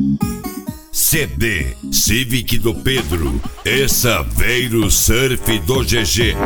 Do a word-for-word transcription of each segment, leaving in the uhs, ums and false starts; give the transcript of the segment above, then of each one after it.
C D Civic do Pedro e Saveiro Surf do G G.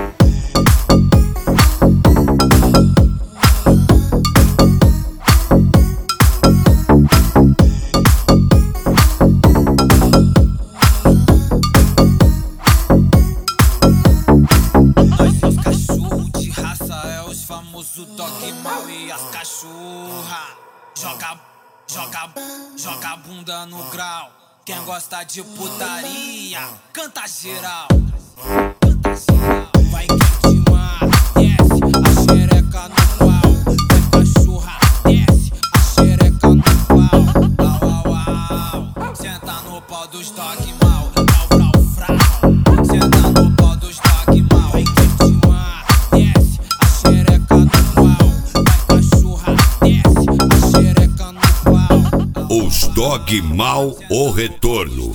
Famoso dog mal e as cachorra Joga, joga, joga bunda no grau. Quem gosta de putaria, canta geral. Canta geral. Vai queimar, desce a xereca no pau. Vai cachorra, desce a xereca no pau. Au, au, au. Senta no pau dos dog mal. Frau, frau, frau. Senta no pau dos dog mal. Vai queimar, desce a xereca no pau. Vai cachorra, desce a xereca no pau. Os dog mal, o retorno.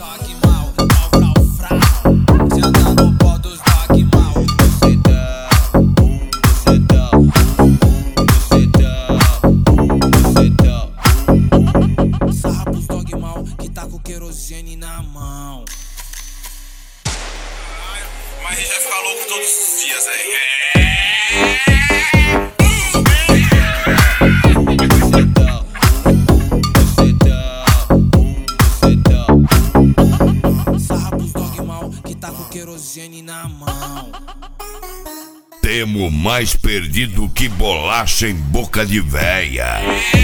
Sarra pros dog mal que tá com querosene na mão. Mas a gente vai ficar louco todos os dias aí. Querosene na mão. Temo mais perdido que bolacha em boca de véia.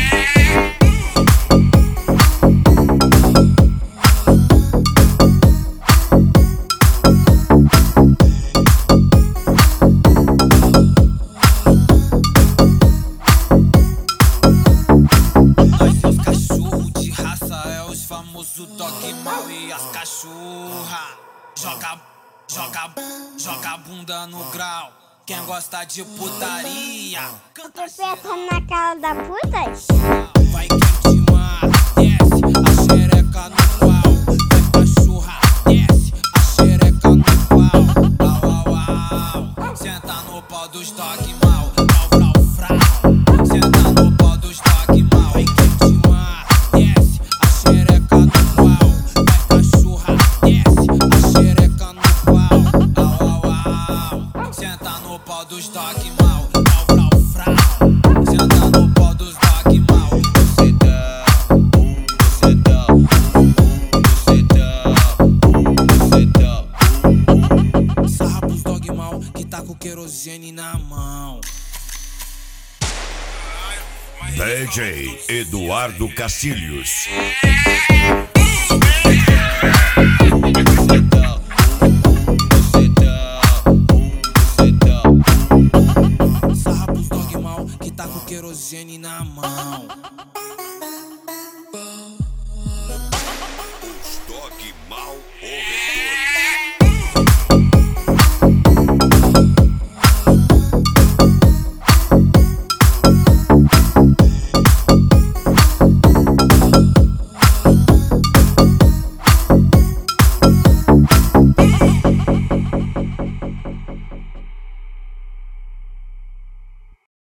Nós os cachorros de raça é os famosos dog mal e as cachorra. Joga, joga, joga bunda no grau. Quem gosta de putaria, canta Peta na cara da putas? vai queimar, desce a xereca no pau. Vai cachorra, desce a xereca no pau. Au, au, au. Senta no pau dos dog mal. Frau, frau, frau. Senta no pau dos dog mal. Vai queimar, desce a xereca no pau. Vai cachorra, desce a xereca no pau. Au, au, au. Senta no pau dos dog mal. Frau, frau, frau. Senta no pau dos dog mal. Você dá, você dá, você dá, você dá. Sarra pros dog mal que tá com querosene na mão. D J Eduardo Cacilhos. Sarra pros dog mal que tá com querosene na mão.